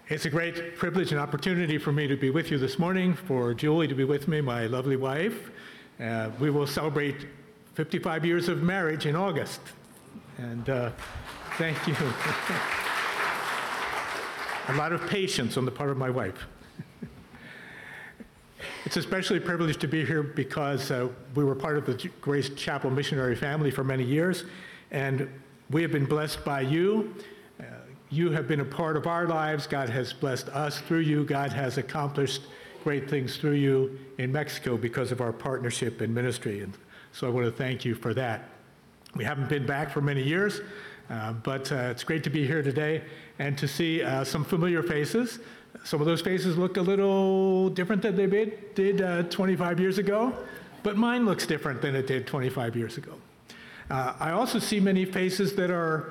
It's a great privilege and opportunity for me to be with you this morning, for Julie to be with me, my lovely wife. We will celebrate 55 years of marriage in August. And thank you. A lot of patience on the part of my wife. It's especially a privilege to be here because we were part of the Grace Chapel missionary family for many years, and we have been blessed by you. You have been a part of our lives. God has blessed us through you. God has accomplished great things through you in Mexico because of our partnership in ministry. And so I want to thank you for that. We haven't been back for many years, but it's great to be here today and to see some familiar faces. Some of those faces look a little different than they did 25 years ago, but mine looks different than it did 25 years ago. I also see many faces that are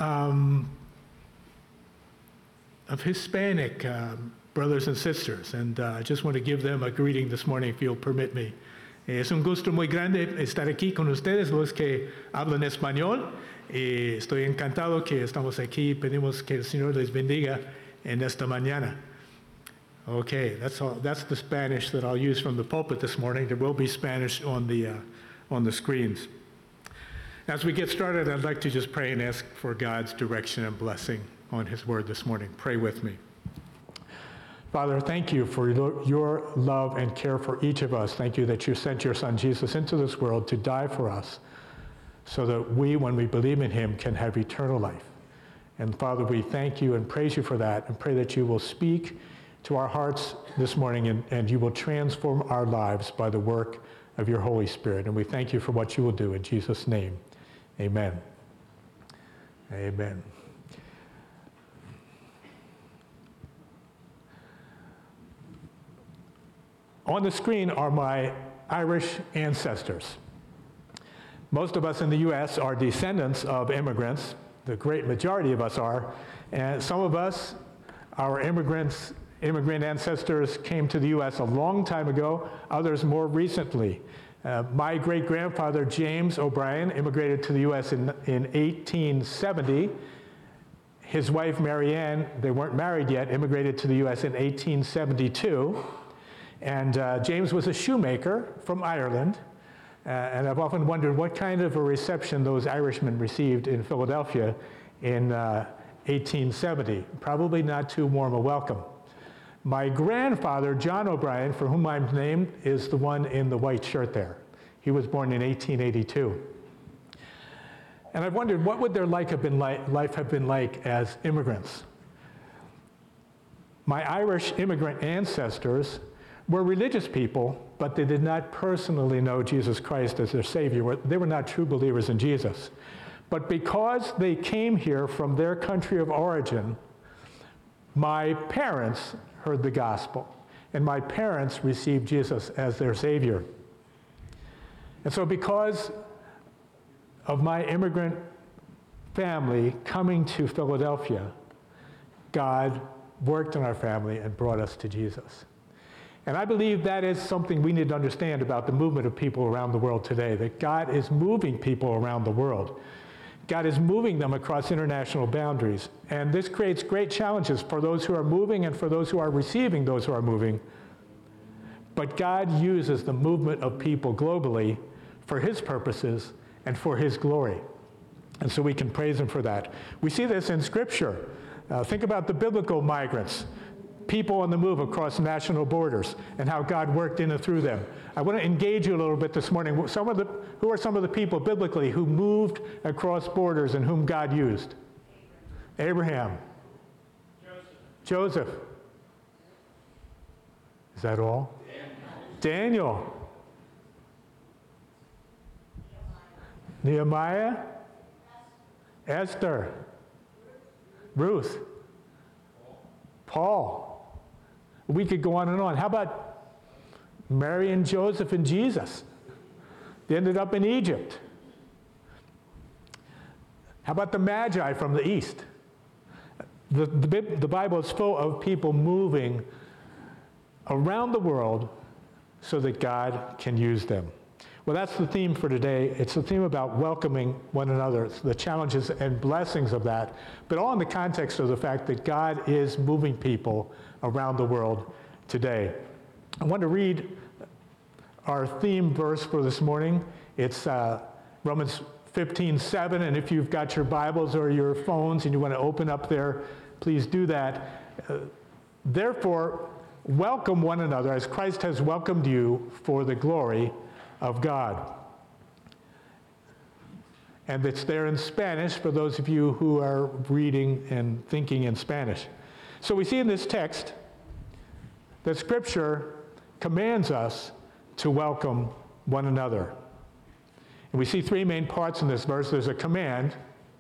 of Hispanic brothers and sisters, and I just want to give them a greeting this morning, if you'll permit me. Es un gusto muy grande estar aquí con ustedes, los que hablan español. Estoy encantado que estamos aquí. Pedimos que el Señor les bendiga en esta mañana. Okay, that's all. That's the Spanish that I'll use from the pulpit this morning. There will be Spanish on the screens. As we get started, I'd like to just pray and ask for God's direction and blessing on his word this morning. Pray with me. Father, thank you for your love and care for each of us. Thank you that you sent your son Jesus into this world to die for us so that we, when we believe in him, can have eternal life. And Father, we thank you and praise you for that and pray that you will speak to our hearts this morning and you will transform our lives by the work of your Holy Spirit. And we thank you for what you will do in Jesus' name. Amen. Amen. On the screen are my Irish ancestors. Most of us in the U.S. are descendants of immigrants. The great majority of us are. And some of us, our immigrant ancestors came to the U.S. a long time ago, others more recently. My great-grandfather, James O'Brien, immigrated to the U.S. in 1870. His wife, Mary Ann, they weren't married yet, immigrated to the U.S. in 1872. And James was a shoemaker from Ireland. And I've often wondered what kind of a reception those Irishmen received in Philadelphia in 1870. Probably not too warm a welcome. My grandfather, John O'Brien, for whom I'm named, is the one in the white shirt there. He was born in 1882. And I've wondered what would their life have been like as immigrants. My Irish immigrant ancestors were religious people, but they did not personally know Jesus Christ as their Savior. They were not true believers in Jesus. But because they came here from their country of origin, my parents heard the gospel, and my parents received Jesus as their Savior. And so because of my immigrant family coming to Philadelphia, God worked in our family and brought us to Jesus. And I believe that is something we need to understand about the movement of people around the world today, that God is moving people around the world. God is moving them across international boundaries. And this creates great challenges for those who are moving and for those who are receiving those who are moving. But God uses the movement of people globally for his purposes and for his glory. And so we can praise him for that. We see this in Scripture. Think about the biblical migrants, people on the move across national borders, and how God worked in and through them. I want to engage you a little bit this morning. Who are some of the people biblically who moved across borders and whom God used? Abraham. Joseph. Is that all? Daniel. Nehemiah. Esther. Ruth. Paul. We could go on and on. How about Mary and Joseph and Jesus? They ended up in Egypt. How about the Magi from the East? The Bible is full of people moving around the world so that God can use them. Well, that's the theme for today. It's a theme about welcoming one another, the challenges and blessings of that, but all in the context of the fact that God is moving people around the world today. I want to read our theme verse for this morning. It's Romans 15:7, and if you've got your Bibles or your phones and you want to open up there, please do that. Therefore, welcome one another as Christ has welcomed you for the glory of God. And it's there in Spanish for those of you who are reading and thinking in Spanish. So we see in this text that Scripture commands us to welcome one another. And we see three main parts in this verse. There's a command,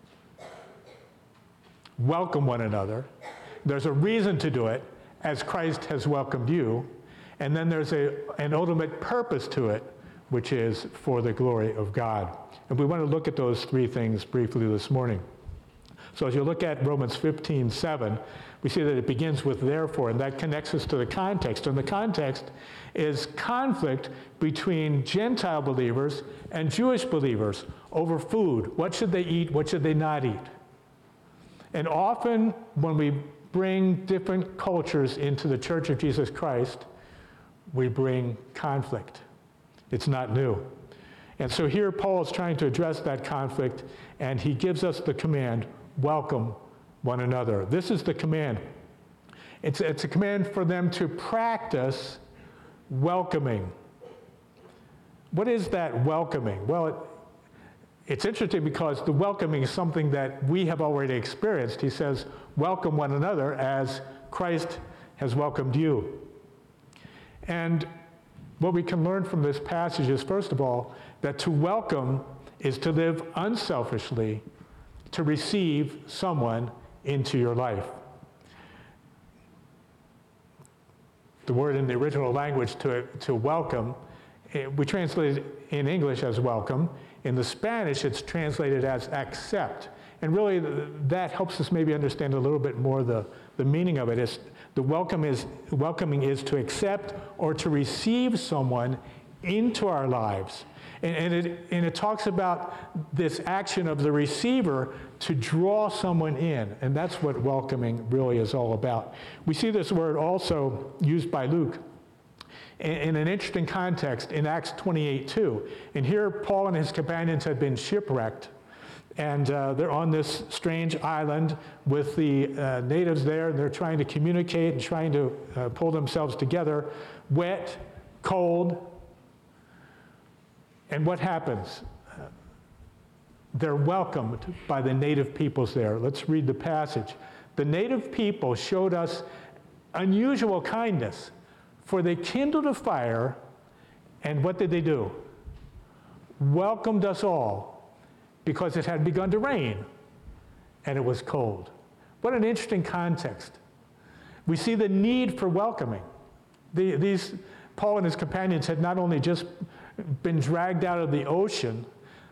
welcome one another. There's a reason to do it, as Christ has welcomed you. And then there's an ultimate purpose to it, which is for the glory of God. And we want to look at those three things briefly this morning. So as you look at Romans 15:7, we see that it begins with therefore, and that connects us to the context. And the context is conflict between Gentile believers and Jewish believers over food. What should they eat? What should they not eat? And often when we bring different cultures into the Church of Jesus Christ, we bring conflict. It's not new. And so here Paul is trying to address that conflict, and he gives us the command, welcome one another. This is the command. It's a command for them to practice welcoming. What is that welcoming? Well, it's interesting because the welcoming is something that we have already experienced. He says, welcome one another as Christ has welcomed you. And what we can learn from this passage is, first of all, that to welcome is to live unselfishly, to receive someone into your life. The word in the original language to welcome, we translate it in English as welcome. In the Spanish, it's translated as accept. And really, that helps us maybe understand a little bit more the meaning of it. The welcoming is to accept or to receive someone into our lives. And it talks about this action of the receiver to draw someone in. And that's what welcoming really is all about. We see this word also used by Luke in an interesting context in Acts 28:2. And here Paul and his companions had been shipwrecked. And they're on this strange island with the natives there, and they're trying to communicate and trying to pull themselves together, wet, cold. And what happens? They're welcomed by the native peoples there. Let's read the passage. The native people showed us unusual kindness, for they kindled a fire, and what did they do? Welcomed us all, because it had begun to rain, and it was cold. What an interesting context. We see the need for welcoming. Paul and his companions had not only just been dragged out of the ocean,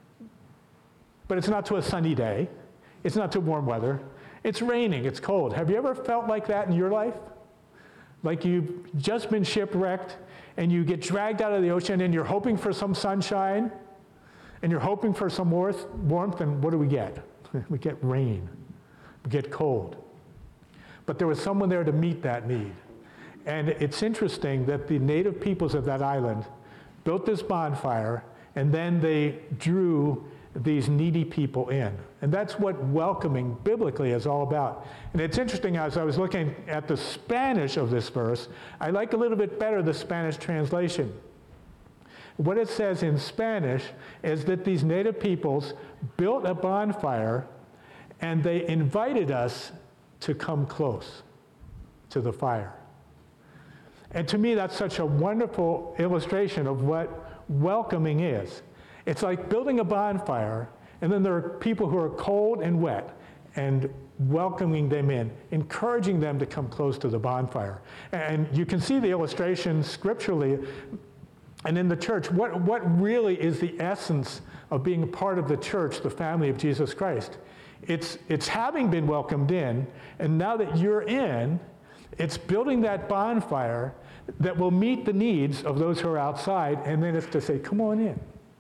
but it's not to a sunny day. It's not to warm weather. It's raining, it's cold. Have you ever felt like that in your life? Like you've just been shipwrecked, and you get dragged out of the ocean, and you're hoping for some sunshine, and you're hoping for some warmth, and what do we get? We get rain. We get cold. But there was someone there to meet that need. And it's interesting that the native peoples of that island built this bonfire, and then they drew these needy people in. And that's what welcoming biblically is all about. And it's interesting, as I was looking at the Spanish of this verse, I like a little bit better the Spanish translation. What it says in Spanish is that these native peoples built a bonfire, and they invited us to come close to the fire. And to me, that's such a wonderful illustration of what welcoming is. It's like building a bonfire, and then there are people who are cold and wet, and welcoming them in, encouraging them to come close to the bonfire. And you can see the illustration scripturally. And in the church, what really is the essence of being a part of the church, the family of Jesus Christ? It's having been welcomed in, and now that you're in, it's building that bonfire that will meet the needs of those who are outside, and then it's to say, come on in.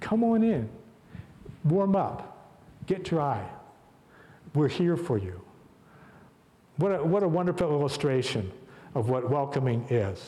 Come on in. Warm up. Get dry. We're here for you. What a wonderful illustration of what welcoming is.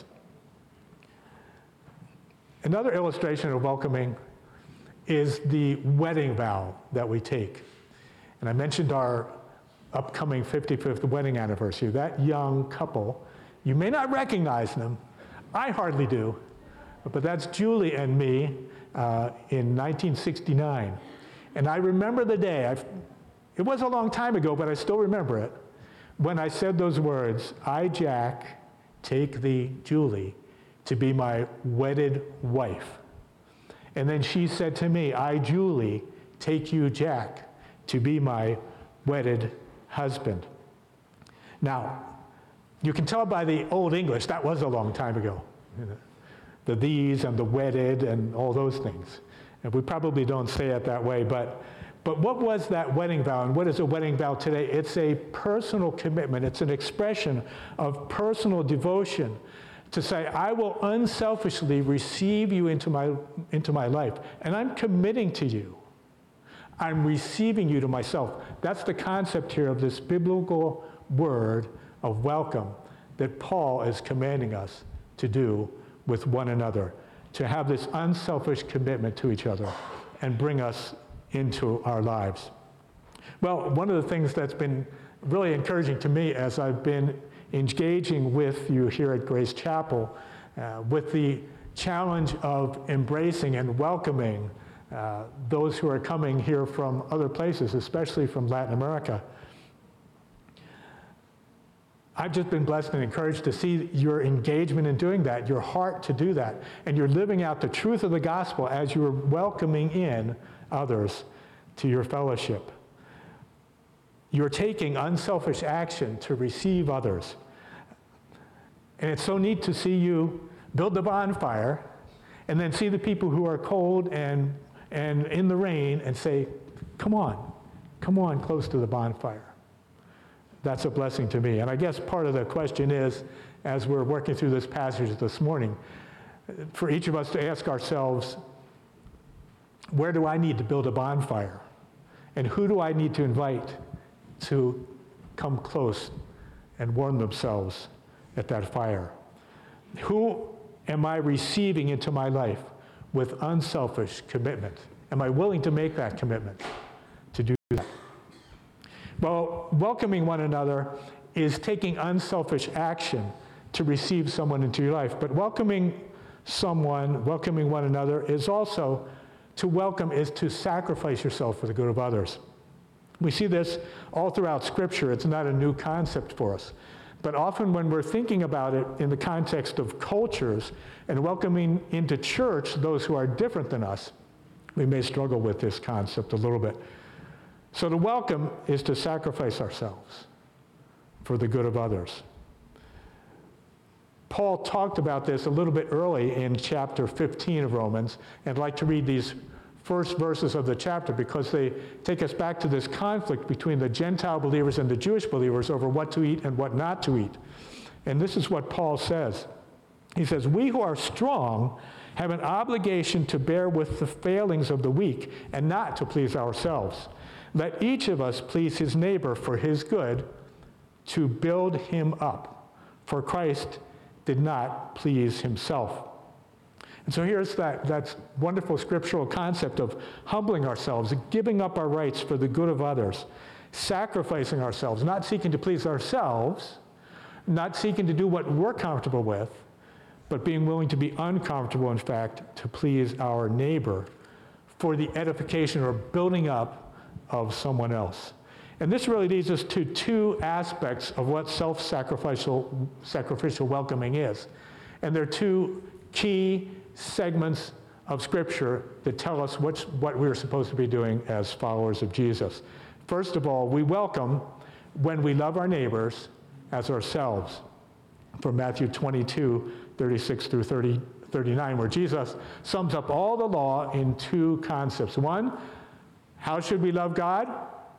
Another illustration of welcoming is the wedding vow that we take. And I mentioned our upcoming 55th wedding anniversary. That young couple, you may not recognize them. I hardly do. But that's Julie and me in 1969. And I remember the day. It was a long time ago, but I still remember it. When I said those words, I, Jack, take thee, Julie, to be my wedded wife. And then she said to me, I, Julie, take you, Jack, to be my wedded husband. Now, you can tell by the Old English, that was a long time ago. The these and the wedded and all those things. And we probably don't say it that way, but what was that wedding vow, and what is a wedding vow today? It's a personal commitment. It's an expression of personal devotion to say, I will unselfishly receive you into my life, and I'm committing to you. I'm receiving you to myself. That's the concept here of this biblical word of welcome that Paul is commanding us to do with one another, to have this unselfish commitment to each other and bring us into our lives. Well, one of the things that's been really encouraging to me as I've been engaging with you here at Grace Chapel, with the challenge of embracing and welcoming those who are coming here from other places, especially from Latin America. I've just been blessed and encouraged to see your engagement in doing that, your heart to do that, and you're living out the truth of the gospel as you're welcoming in others to your fellowship. You're taking unselfish action to receive others. And it's so neat to see you build the bonfire and then see the people who are cold and in the rain and say, come on close to the bonfire. That's a blessing to me. And I guess part of the question is, as we're working through this passage this morning, for each of us to ask ourselves, where do I need to build a bonfire? And who do I need to invite to come close and warm themselves at that fire? Who am I receiving into my life with unselfish commitment? Am I willing to make that commitment to do that? Well, welcoming one another is taking unselfish action to receive someone into your life. But welcoming one another is also, to welcome is to sacrifice yourself for the good of others. We see this all throughout Scripture. It's not a new concept for us. But often when we're thinking about it in the context of cultures and welcoming into church those who are different than us, we may struggle with this concept a little bit. So to welcome is to sacrifice ourselves for the good of others. Paul talked about this a little bit early in chapter 15 of Romans, and I'd like to read these first verses of the chapter because they take us back to this conflict between the Gentile believers and the Jewish believers over what to eat and what not to eat. And this is what Paul says. He says, we who are strong have an obligation to bear with the failings of the weak and not to please ourselves. Let each of us please his neighbor for his good, to build him up. For Christ did not please himself. And so here's that wonderful scriptural concept of humbling ourselves, giving up our rights for the good of others, sacrificing ourselves, not seeking to please ourselves, not seeking to do what we're comfortable with, but being willing to be uncomfortable, in fact, to please our neighbor for the edification or building up of someone else. And this really leads us to two aspects of what sacrificial welcoming is. And there are two key segments of Scripture that tell us what we're supposed to be doing as followers of Jesus. First of all, we welcome when we love our neighbors as ourselves. From Matthew 22, 36 through 39, where Jesus sums up all the law in two concepts. One, how should we love God?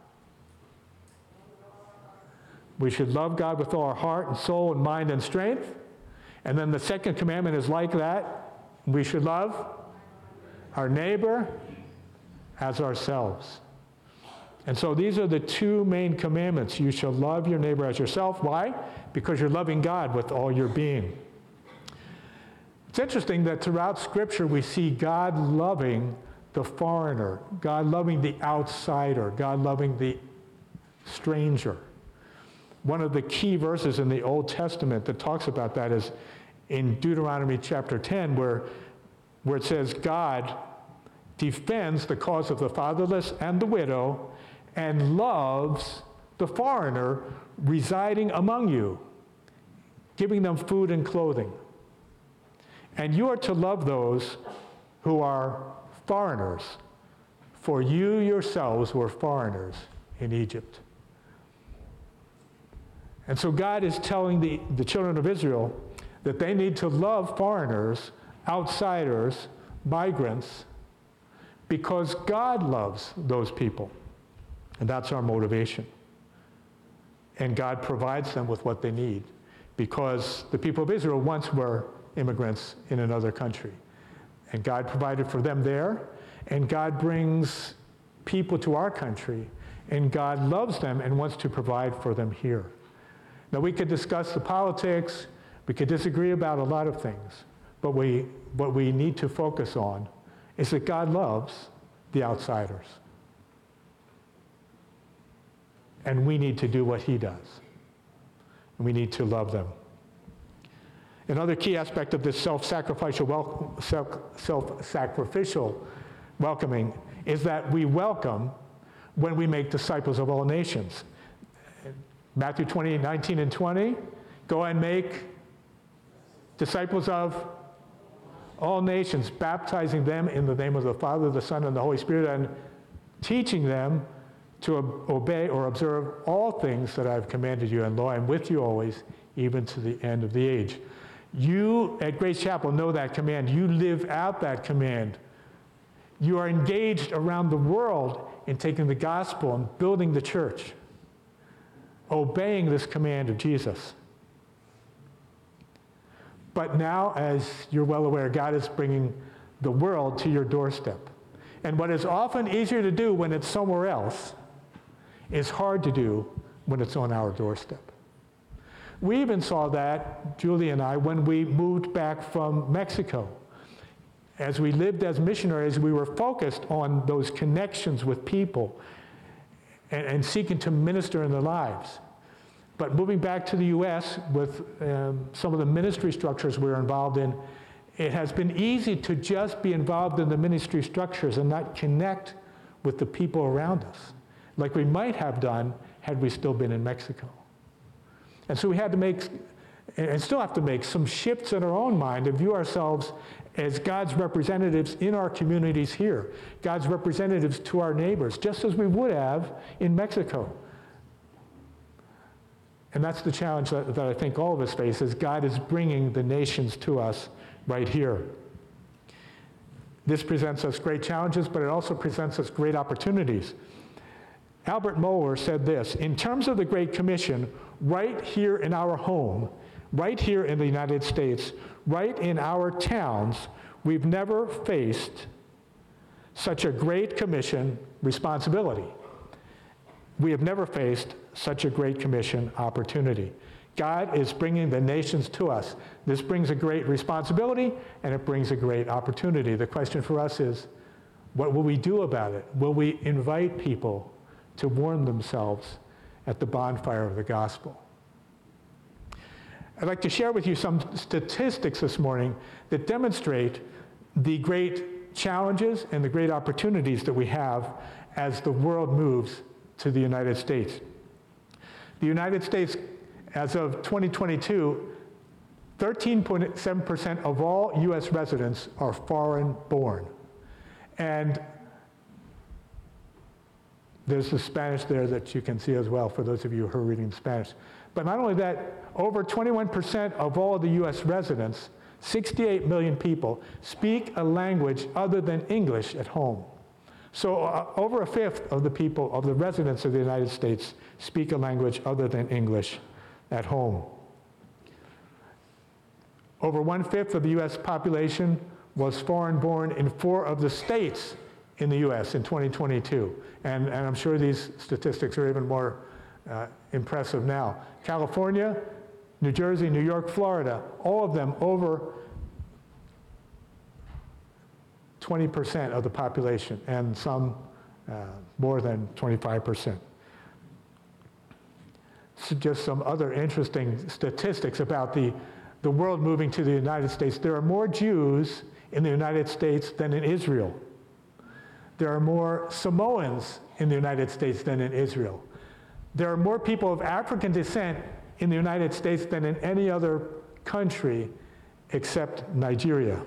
We should love God with all our heart and soul and mind and strength. And then the second commandment is like that. We should love our neighbor as ourselves. And so these are the two main commandments. You shall love your neighbor as yourself. Why? Because you're loving God with all your being. It's interesting that throughout Scripture we see God loving the foreigner, God loving the outsider, God loving the stranger. One of the key verses in the Old Testament that talks about that is in Deuteronomy chapter 10, where it says God defends the cause of the fatherless and the widow and loves the foreigner residing among you, giving them food and clothing. And you are to love those who are foreigners, for you yourselves were foreigners in Egypt. And so God is telling the children of Israel that they need to love foreigners, outsiders, migrants, because God loves those people. And that's our motivation. And God provides them with what they need, because the people of Israel once were immigrants in another country. And God provided for them there, and God brings people to our country, and God loves them and wants to provide for them here. Now, we could discuss the politics, we could disagree about a lot of things, but what we need to focus on is that God loves the outsiders. And we need to do what he does. And we need to love them. Another key aspect of this self-sacrificial welcoming is that we welcome when we make disciples of all nations. Matthew 28:19 and 20, go and make disciples of all nations, baptizing them in the name of the Father, the Son, and the Holy Spirit, and teaching them to obey or observe all things that I have commanded you. And lo, I am with you always, even to the end of the age. You at Grace Chapel know that command. You live out that command. You are engaged around the world in taking the gospel and building the church, obeying this command of Jesus. But now, as you're well aware, God is bringing the world to your doorstep. And what is often easier to do when it's somewhere else is hard to do when it's on our doorstep. We even saw that, Julie and I, when we moved back from Mexico. As we lived as missionaries, we were focused on those connections with people and seeking to minister in their lives. But moving back to the U.S. with some of the ministry structures we were involved in, it has been easy to just be involved in the ministry structures and not connect with the people around us, like we might have done had we still been in Mexico. And so we had to make, and still have to make, some shifts in our own mind and view ourselves as God's representatives in our communities here, God's representatives to our neighbors, just as we would have in Mexico. And that's the challenge that I think all of us face, is God is bringing the nations to us right here. This presents us great challenges, but it also presents us great opportunities. Albert Mohler said this: in terms of the Great Commission, right here in our home, right here in the United States, right in our towns, we've never faced such a Great Commission responsibility. We have never faced such a Great Commission opportunity. God is bringing the nations to us. This brings a great responsibility, and it brings a great opportunity. The question for us is, what will we do about it? Will we invite people to warm themselves at the bonfire of the gospel? I'd like to share with you some statistics this morning that demonstrate the great challenges and the great opportunities that we have as the world moves to the United States. The United States, as of 2022, 13.7% of all U.S. residents are foreign-born. And there's the Spanish there that you can see as well, for those of you who are reading Spanish. But not only that, over 21% of all the U.S. residents, 68 million people, speak a language other than English at home. So over a fifth of the people, of the residents of the United States, speak a language other than English at home. Over 1/5 of the U.S. population was foreign-born in 4 of the states in the U.S. in 2022. And I'm sure these statistics are even more impressive now. California, New Jersey, New York, Florida, all of them over 20% of the population, and some more than 25%. So just some other interesting statistics about the world moving to the United States. There are more Jews in the United States than in Israel. There are more Samoans in the United States than in Israel. There are more people of African descent in the United States than in any other country except Nigeria.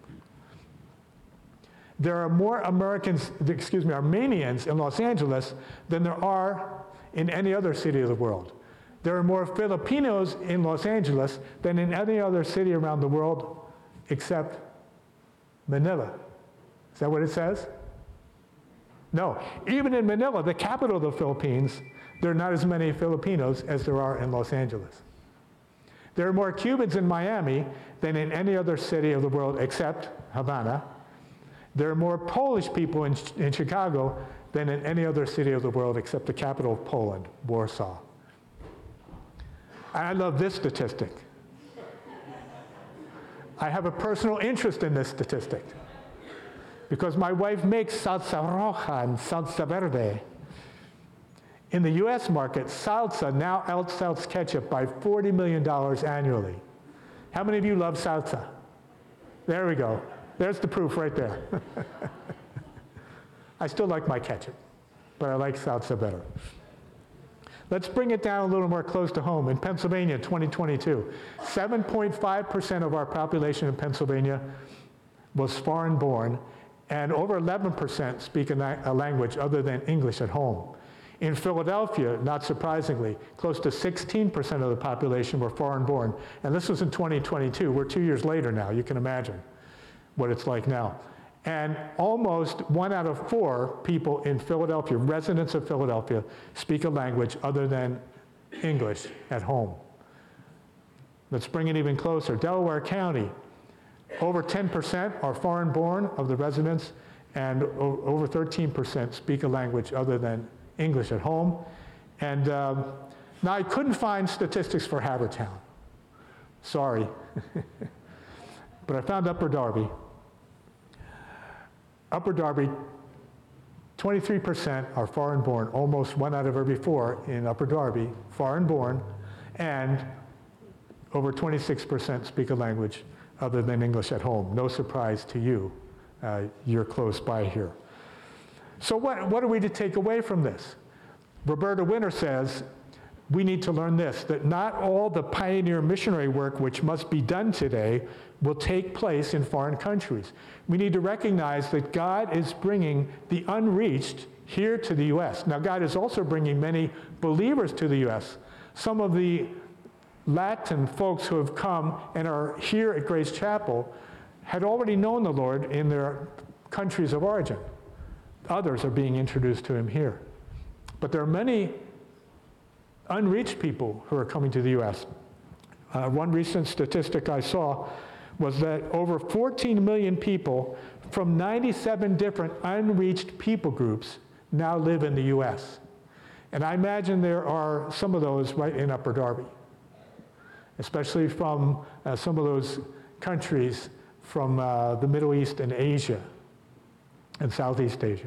There are more Armenians in Los Angeles than there are in any other city of the world. There are more Filipinos in Los Angeles than in any other city around the world except Manila. Is that what it says? No. Even in Manila, the capital of the Philippines, there are not as many Filipinos as there are in Los Angeles. There are more Cubans in Miami than in any other city of the world except Havana. There are more Polish people in Chicago than in any other city of the world except the capital of Poland, Warsaw. And I love this statistic. I have a personal interest in this statistic because my wife makes salsa roja and salsa verde. In the US market, salsa now outsells ketchup by $40 million annually. How many of you love salsa? There we go. There's the proof right there. I still like my ketchup, but I like salsa better. Let's bring it down a little more close to home. In Pennsylvania, 2022, 7.5% of our population in Pennsylvania was foreign-born, and over 11% speak a language other than English at home. In Philadelphia, not surprisingly, close to 16% of the population were foreign-born, and this was in 2022. We're 2 years later now. You can imagine what it's like now. And almost 1 out of 4 people in Philadelphia, residents of Philadelphia, speak a language other than English at home. Let's bring it even closer. Delaware County, over 10% are foreign-born of the residents, and over 13% speak a language other than English at home. And now I couldn't find statistics for Havertown. Sorry. But I found Upper Darby. Upper Darby, 23% are foreign-born, almost 1 out of every 4 in Upper Darby, foreign-born, and over 26% speak a language other than English at home. No surprise to you. You're close by here. So what are we to take away from this? Roberta Winter says, we need to learn this, that not all the pioneer missionary work which must be done today will take place in foreign countries. We need to recognize that God is bringing the unreached here to the U.S. Now, God is also bringing many believers to the U.S. Some of the Latin folks who have come and are here at Grace Chapel had already known the Lord in their countries of origin. Others are being introduced to him here. But there are many unreached people who are coming to the U.S. One recent statistic I saw was that over 14 million people from 97 different unreached people groups now live in the U.S. And I imagine there are some of those right in Upper Darby, especially from some of those countries from the Middle East and Asia and Southeast Asia.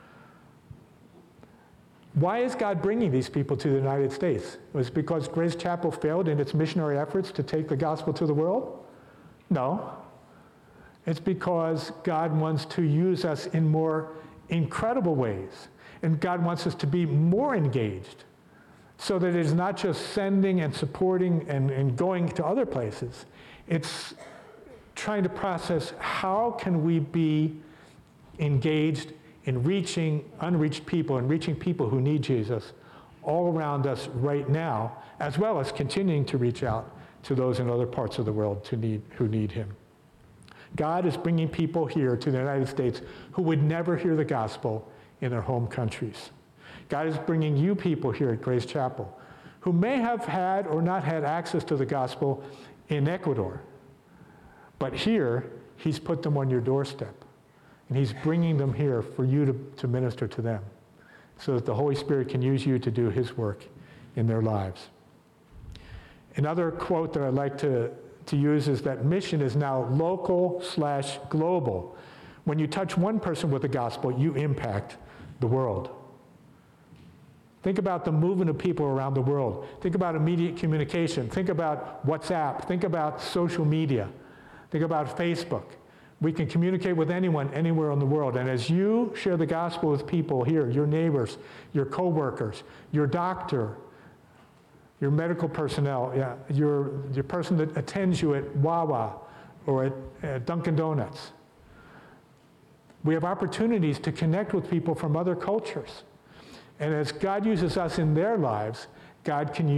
Why is God bringing these people to the United States? Was it because Grace Chapel failed in its missionary efforts to take the gospel to the world? No. It's because God wants to use us in more incredible ways. And God wants us to be more engaged so that it is not just sending and supporting and going to other places. It's trying to process how can we be engaged in reaching unreached people and reaching people who need Jesus all around us right now, as well as continuing to reach out to those in other parts of the world who need him. God is bringing people here to the United States who would never hear the gospel in their home countries. God is bringing you people here at Grace Chapel who may have had or not had access to the gospel in Ecuador. But here, He's put them on your doorstep. And he's bringing them here for you to minister to them so that the Holy Spirit can use you to do his work in their lives. Another quote that I'd like to use is that mission is now local/global. When you touch one person with the gospel, you impact the world. Think about the movement of people around the world. Think about immediate communication. Think about WhatsApp. Think about social media. Think about Facebook. We can communicate with anyone, anywhere in the world. And as you share the gospel with people here, your neighbors, your coworkers, your doctor, your medical personnel, your person that attends you at Wawa or at Dunkin' Donuts, we have opportunities to connect with people from other cultures. And as God uses us in their lives, God can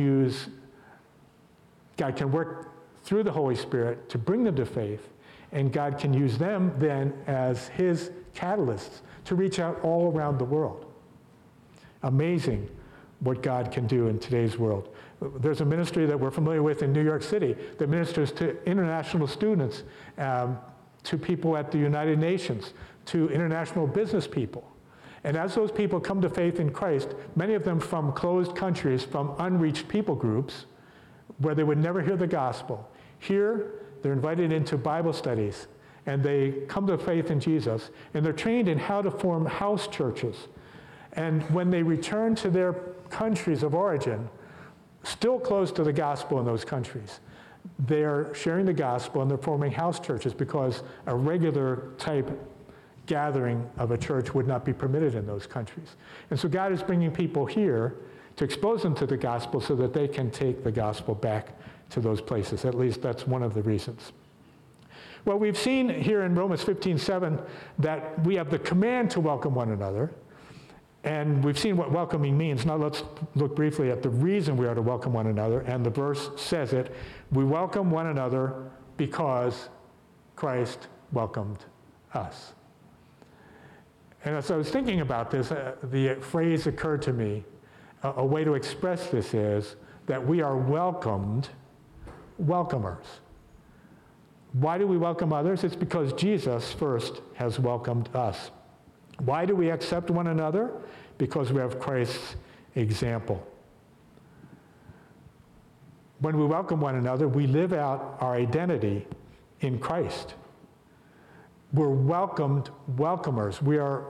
work through the Holy Spirit to bring them to faith, and God can use them then as his catalysts to reach out all around the world. Amazing what God can do in today's world. There's a ministry that we're familiar with in New York City that ministers to international students, to people at the United Nations, to international business people. And as those people come to faith in Christ, many of them from closed countries, from unreached people groups, where they would never hear the gospel, here they're invited into Bible studies, and they come to faith in Jesus, and they're trained in how to form house churches. And when they return to their countries of origin, still close to the gospel in those countries, they're sharing the gospel and they're forming house churches because a regular type gathering of a church would not be permitted in those countries. And so God is bringing people here to expose them to the gospel so that they can take the gospel back to those places. At least that's one of the reasons. Well, we've seen here in Romans 15:7 that we have the command to welcome one another, and we've seen what welcoming means. Now let's look briefly at the reason we are to welcome one another, and the verse says it. We welcome one another because Christ welcomed us. And as I was thinking about this, the phrase occurred to me. A way to express this is that we are welcomers. Why do we welcome others? It's because Jesus first has welcomed us. Why do we accept one another? Because we have Christ's example. When we welcome one another, we live out our identity in Christ. We're welcomed welcomers. We are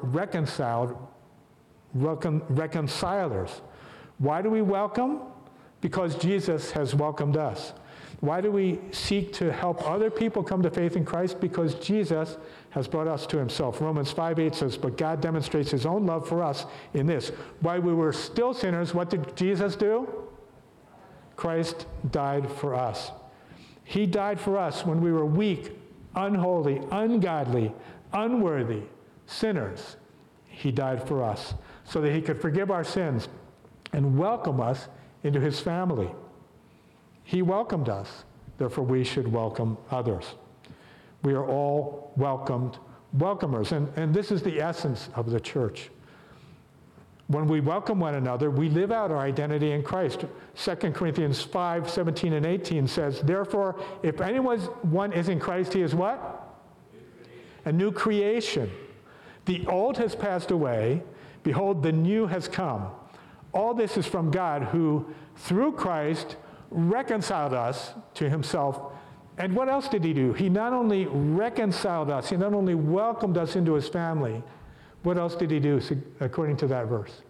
reconcilers. Why do we welcome? Because Jesus has welcomed us. Why do we seek to help other people come to faith in Christ? Because Jesus has brought us to himself. Romans 5:8 says, but God demonstrates his own love for us in this. While we were still sinners, what did Jesus do? Christ died for us. He died for us when we were weak, unholy, ungodly, unworthy sinners. He died for us so that he could forgive our sins and welcome us into his family. He welcomed us, therefore we should welcome others. We are all welcomers, and this is the essence of the church. When we welcome one another, we live out our identity in Christ. 2 Corinthians 5:17 and 18 says, therefore, if anyone is in Christ, he is what? A new creation. The old has passed away. Behold, the new has come. All this is from God, who, through Christ, reconciled us to himself. And what else did he do? He not only reconciled us, he not only welcomed us into his family, what else did he do according to that verse?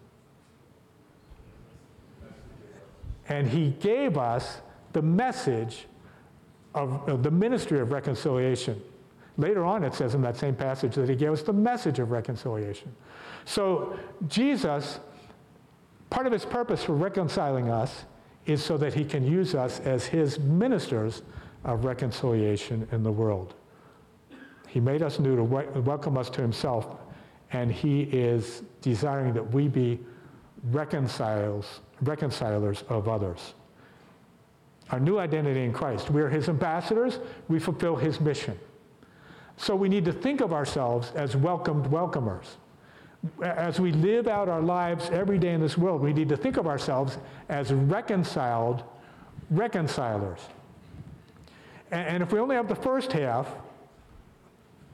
And he gave us the message of the ministry of reconciliation. Later on it says in that same passage that he gave us the message of reconciliation. So Jesus, part of his purpose for reconciling us is so that he can use us as his ministers of reconciliation in the world. He made us new to welcome us to himself, and he is desiring that we be reconcilers of others. Our new identity in Christ. We are his ambassadors. We fulfill his mission. So we need to think of ourselves as welcomed welcomers. As we live out our lives every day in this world, we need to think of ourselves as reconciled reconcilers. And if we only have the first half,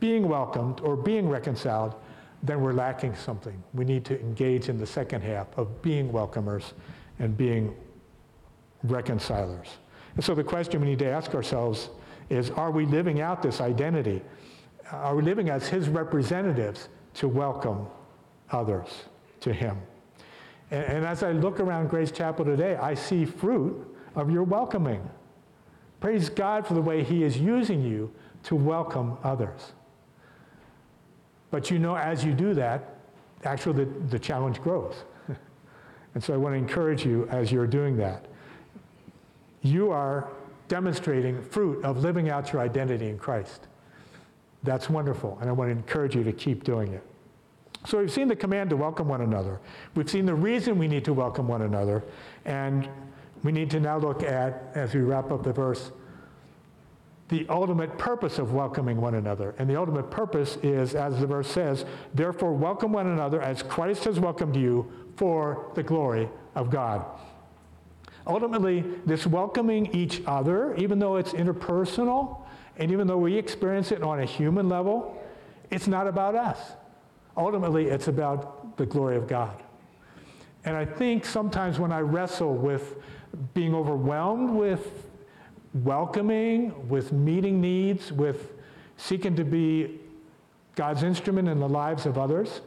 being welcomed or being reconciled, then we're lacking something. We need to engage in the second half of being welcomers and being reconcilers. And so the question we need to ask ourselves is, are we living out this identity? Are we living as his representatives to welcome others to him? And as I look around Grace Chapel today, I see fruit of your welcoming. Praise God for the way he is using you to welcome others. But you know, as you do that, actually the challenge grows. And so I want to encourage you as you're doing that. You are demonstrating fruit of living out your identity in Christ. That's wonderful, and I want to encourage you to keep doing it. So we've seen the command to welcome one another. We've seen the reason we need to welcome one another, and we need to now look at, as we wrap up the verse, the ultimate purpose of welcoming one another. And the ultimate purpose is, as the verse says, therefore welcome one another as Christ has welcomed you for the glory of God. Ultimately, this welcoming each other, even though it's interpersonal, and even though we experience it on a human level, it's not about us. Ultimately, it's about the glory of God. And I think sometimes when I wrestle with being overwhelmed with welcoming, with meeting needs, with seeking to be God's instrument in the lives of others,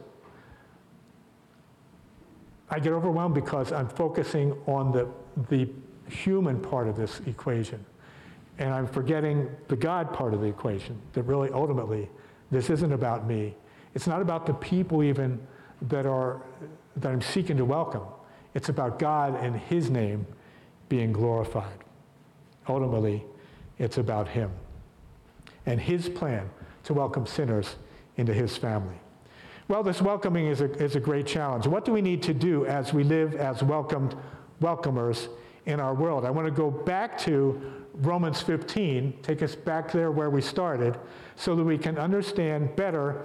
I get overwhelmed because I'm focusing on the human part of this equation. And I'm forgetting the God part of the equation, that really ultimately this isn't about me. It's not about the people even that I'm seeking to welcome. It's about God and his name being glorified. Ultimately, it's about him and his plan to welcome sinners into his family. Well, this welcoming is a great challenge. What do we need to do as we live as welcomers in our world? I want to go back to Romans 15, take us back there where we started, so that we can understand better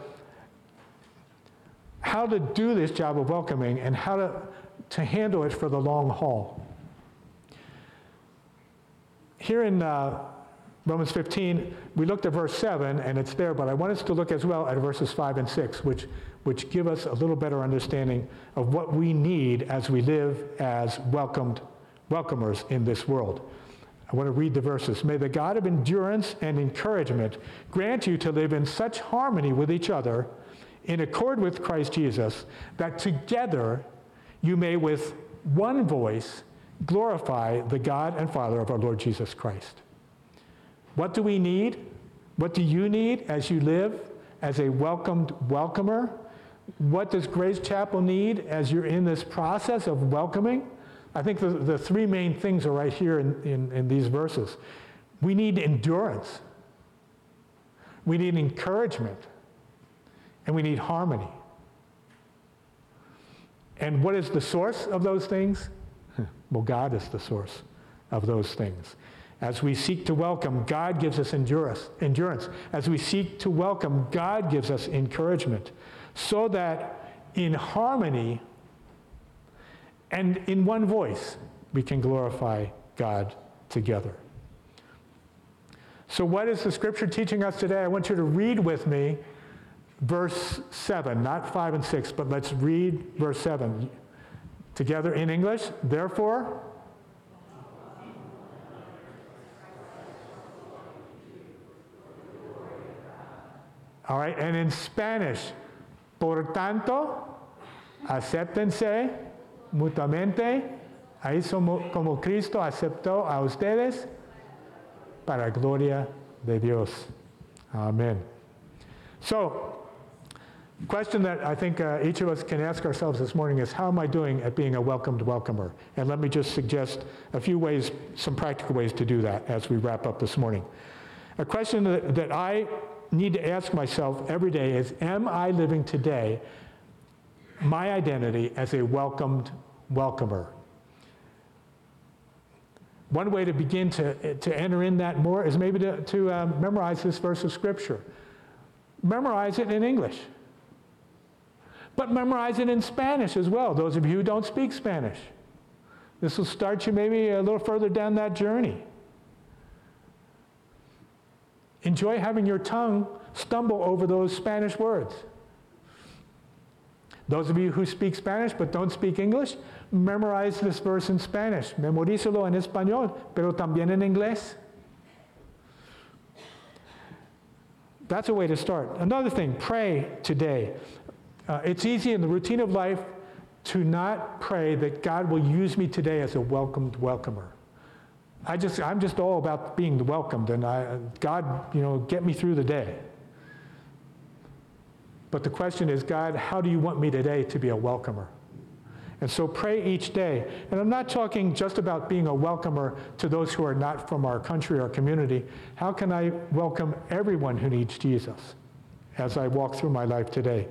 how to do this job of welcoming and how to handle it for the long haul. Here in Romans 15, we looked at verse 7, and it's there, but I want us to look as well at verses 5 and 6, which give us a little better understanding of what we need as we live as welcomers in this world. I want to read the verses. May the God of endurance and encouragement grant you to live in such harmony with each other, in accord with Christ Jesus, that together you may with one voice glorify the God and Father of our Lord Jesus Christ. What do we need? What do you need as you live as a welcomed welcomer? What does Grace Chapel need as you're in this process of welcoming? I think the three main things are right here in these verses. We need endurance. We need encouragement. And we need harmony. And what is the source of those things? Well, God is the source of those things. As we seek to welcome, God gives us endurance. As we seek to welcome, God gives us encouragement. So that in harmony and in one voice, we can glorify God together. So what is the scripture teaching us today? I want you to read with me verse 7, not 5 and 6, but let's read verse 7 together in English. Therefore, all right, and in Spanish, por tanto, acéptense mutuamente, ahí somos como Cristo aceptó a ustedes para gloria de Dios. Amen. So, the question that I think each of us can ask ourselves this morning is, how am I doing at being a welcomed welcomer? And let me just suggest a few ways, some practical ways to do that as we wrap up this morning. A question that I need to ask myself every day is, am I living today my identity as a welcomed welcomer? One way to begin to enter in that more is maybe to memorize this verse of Scripture. Memorize it in English. But memorize it in Spanish as well, those of you who don't speak Spanish. This will start you maybe a little further down that journey. Enjoy having your tongue stumble over those Spanish words. Those of you who speak Spanish but don't speak English, memorize this verse in Spanish. Memorízalo en español, pero también en inglés. That's a way to start. Another thing, pray today. It's easy in the routine of life to not pray that God will use me today as a welcomed welcomer. I'm just all about being welcomed, and God, get me through the day. But the question is, God, how do you want me today to be a welcomer? And so pray each day. And I'm not talking just about being a welcomer to those who are not from our country or community. How can I welcome everyone who needs Jesus as I walk through my life today?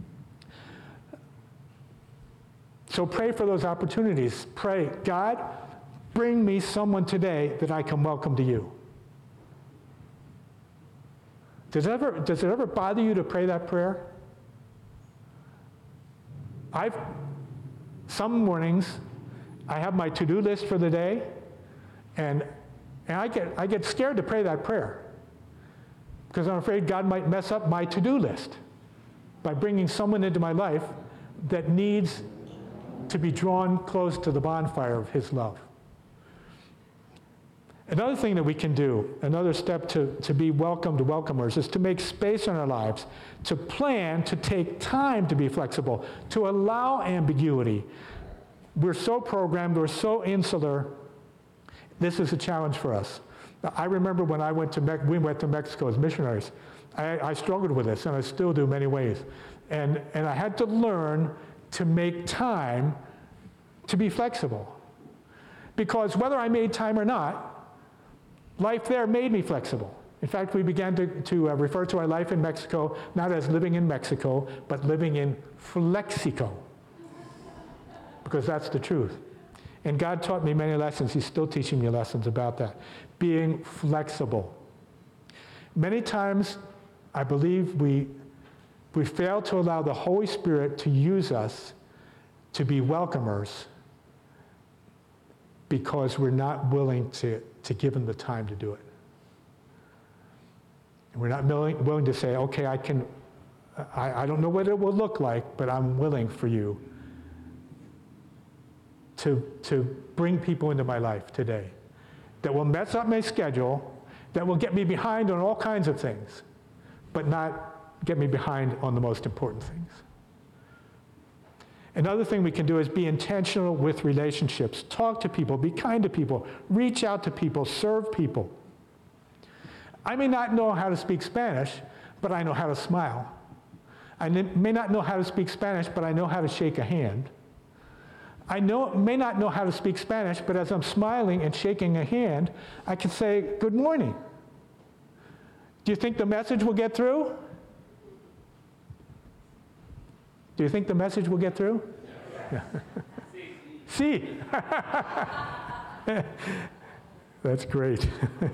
So pray for those opportunities. Pray, God, bring me someone today that I can welcome to you. Does it ever bother you to pray that prayer? Some mornings, I have my to-do list for the day, and I get scared to pray that prayer because I'm afraid God might mess up my to-do list by bringing someone into my life that needs to be drawn close to the bonfire of his love. Another thing that we can do, another step to be welcomed welcomers, is to make space in our lives, to plan, to take time to be flexible, to allow ambiguity. We're so programmed, we're so insular. This is a challenge for us. I remember when we went to Mexico as missionaries, I struggled with this, and I still do in many ways. And I had to learn to make time to be flexible. Because whether I made time or not, life there made me flexible. In fact, we began to refer to our life in Mexico not as living in Mexico, but living in Flexico. Because that's the truth. And God taught me many lessons. He's still teaching me lessons about that. Being flexible. Many times, I believe we fail to allow the Holy Spirit to use us to be welcomers because we're not willing to give him the time to do it. And we're not willing to say, okay, I don't know what it will look like, but I'm willing for you to bring people into my life today that will mess up my schedule, that will get me behind on all kinds of things, but not get me behind on the most important things. Another thing we can do is be intentional with relationships. Talk to people, be kind to people, reach out to people, serve people. I may not know how to speak Spanish, but I know how to smile. I may not know how to speak Spanish, but I know how to shake a hand. I may not know how to speak Spanish, but as I'm smiling and shaking a hand, I can say, good morning. Do you think the message will get through? Do you think the message will get through? Yeah. See. That's great.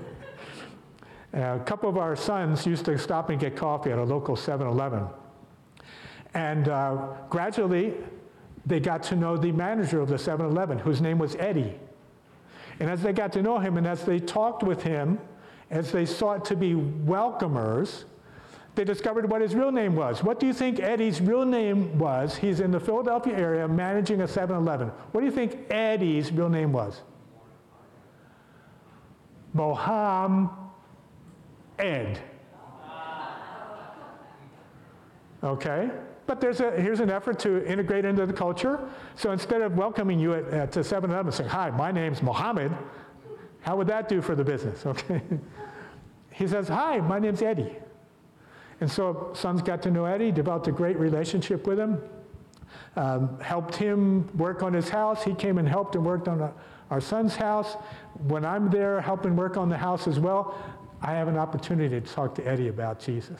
A couple of our sons used to stop and get coffee at a local 7-Eleven. And gradually, they got to know the manager of the 7-Eleven, whose name was Eddie. And as they got to know him, and as they talked with him, as they sought to be welcomers, they discovered what his real name was. What do you think Eddie's real name was? He's in the Philadelphia area managing a 7-Eleven. What do you think Eddie's real name was? Mohammed. Okay? But here's an effort to integrate into the culture. So instead of welcoming you to 7-Eleven and saying, hi, my name's Mohammed, how would that do for the business? Okay? He says, hi, my name's Eddie. And so sons got to know Eddie, developed a great relationship with him, helped him work on his house. He came and helped and worked on our son's house. When I'm there helping work on the house as well, I have an opportunity to talk to Eddie about Jesus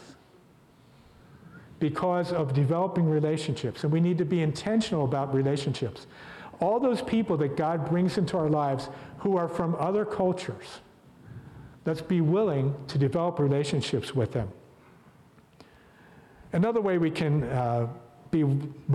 because of developing relationships. And we need to be intentional about relationships. All those people that God brings into our lives who are from other cultures, let's be willing to develop relationships with them. Another way we can be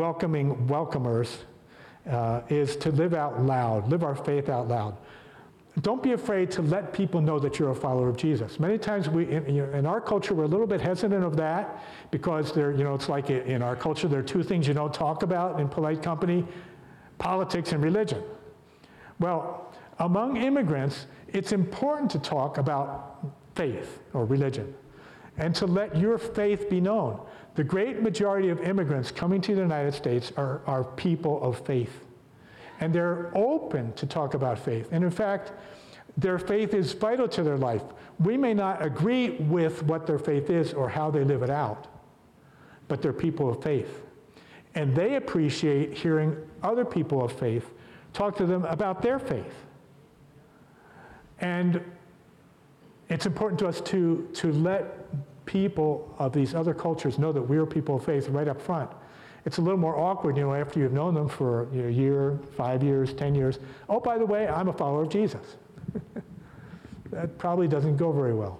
welcoming welcomers is to live out loud, live our faith out loud. don't be afraid to let people know that you're a follower of Jesus. Many times in our culture, we're a little bit hesitant of that because it's like in our culture, there are two things you don't talk about in polite company: politics and religion. Well, among immigrants, it's important to talk about faith or religion and to let your faith be known. The great majority of immigrants coming to the United States are people of faith. And they're open to talk about faith. And in fact, their faith is vital to their life. We may not agree with what their faith is or how they live it out, but they're people of faith. And they appreciate hearing other people of faith talk to them about their faith. And it's important to us to let people of these other cultures know that we're people of faith right up front. It's a little more awkward, after you've known them for a year, 5 years, 10 years. Oh, by the way, I'm a follower of Jesus. That probably doesn't go very well.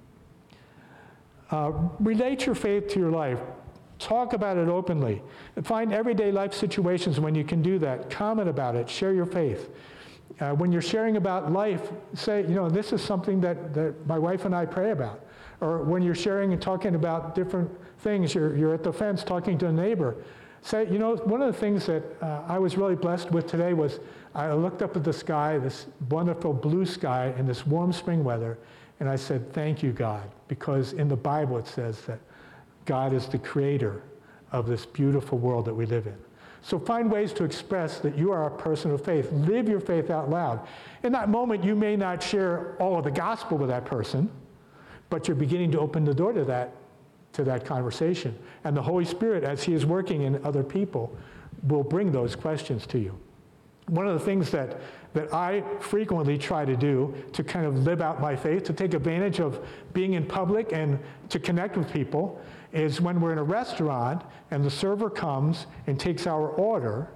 Relate your faith to your life. Talk about it openly. And find everyday life situations when you can do that. Comment about it. Share your faith. When you're sharing about life, say, this is something that my wife and I pray about. Or when you're sharing and talking about different things, you're at the fence talking to a neighbor. Say, one of the things that I was really blessed with today was I looked up at the sky, this wonderful blue sky in this warm spring weather, and I said, thank you, God, because in the Bible it says that God is the creator of this beautiful world that we live in. So find ways to express that you are a person of faith. Live your faith out loud. In that moment, you may not share all of the gospel with that person, but you're beginning to open the door to that conversation. And the Holy Spirit, as he is working in other people, will bring those questions to you. One of the things that I frequently try to do to kind of live out my faith, to take advantage of being in public and to connect with people, is when we're in a restaurant and the server comes and takes our order.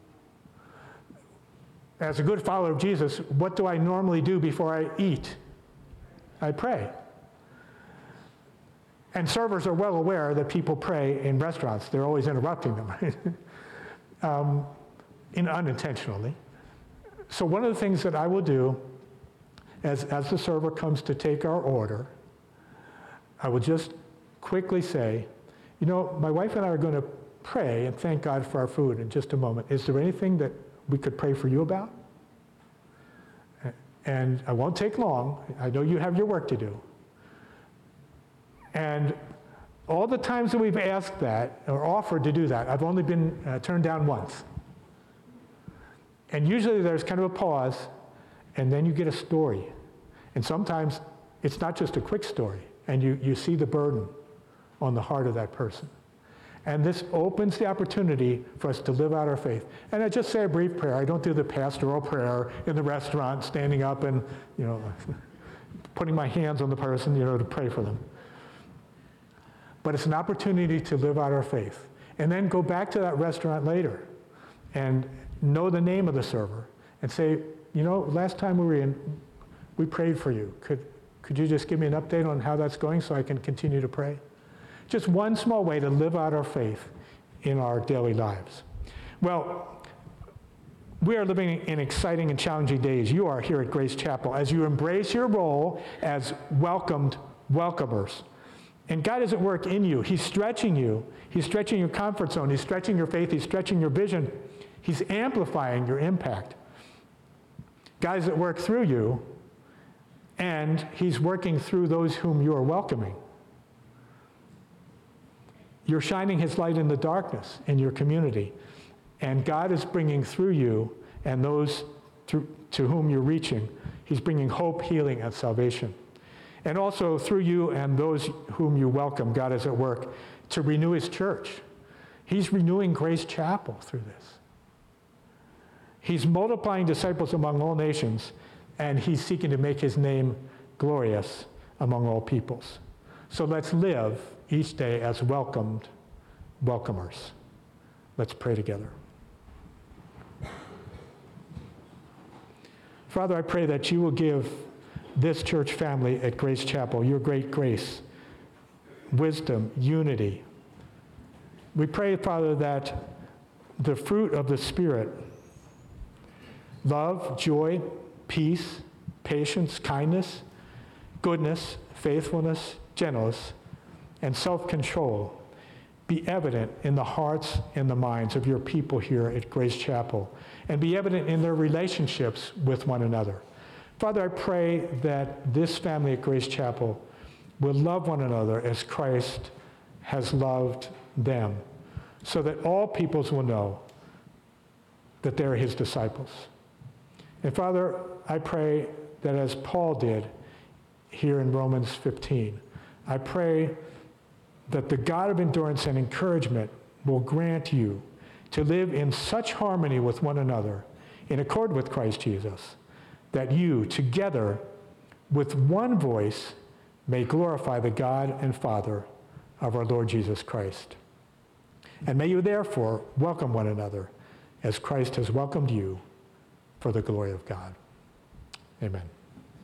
As a good follower of Jesus, what do I normally do before I eat? I pray. And servers are well aware that people pray in restaurants. They're always interrupting them, unintentionally. So one of the things that I will do as the server comes to take our order, I will just quickly say, my wife and I are going to pray and thank God for our food in just a moment. Is there anything that we could pray for you about? And I won't take long. I know you have your work to do. And all the times that we've asked that or offered to do that, I've only been turned down once. And usually there's kind of a pause, and then you get a story. And sometimes it's not just a quick story, and you see the burden on the heart of that person. And this opens the opportunity for us to live out our faith. And I just say a brief prayer. I don't do the pastoral prayer in the restaurant, standing up and, putting my hands on the person, to pray for them. But it's an opportunity to live out our faith. And then go back to that restaurant later and know the name of the server and say, last time we were in, we prayed for you. Could you just give me an update on how that's going so I can continue to pray? Just one small way to live out our faith in our daily lives. Well, we are living in exciting and challenging days. You are here at Grace Chapel as you embrace your role as welcomers. And God is at work in you. He's stretching you. He's stretching your comfort zone. He's stretching your faith. He's stretching your vision. He's amplifying your impact. God is at work through you, and he's working through those whom you are welcoming. You're shining his light in the darkness in your community, and God is bringing through you and those to whom you're reaching, he's bringing hope, healing, and salvation. And also through you and those whom you welcome, God is at work to renew his church. He's renewing Grace Chapel through this. He's multiplying disciples among all nations, and he's seeking to make his name glorious among all peoples. So let's live each day as welcomers. Let's pray together. Father, I pray that you will give this church family at Grace Chapel your great grace, wisdom, unity. We pray, Father, that the fruit of the Spirit, love, joy, peace, patience, kindness, goodness, faithfulness, gentleness, and self-control be evident in the hearts and the minds of your people here at Grace Chapel, and be evident in their relationships with one another. Father, I pray that this family at Grace Chapel will love one another as Christ has loved them, so that all peoples will know that they're his disciples. And Father, I pray that as Paul did here in Romans 15, I pray that the God of endurance and encouragement will grant you to live in such harmony with one another, in accord with Christ Jesus, that you, together with one voice, may glorify the God and Father of our Lord Jesus Christ. And may you therefore welcome one another as Christ has welcomed you for the glory of God. Amen.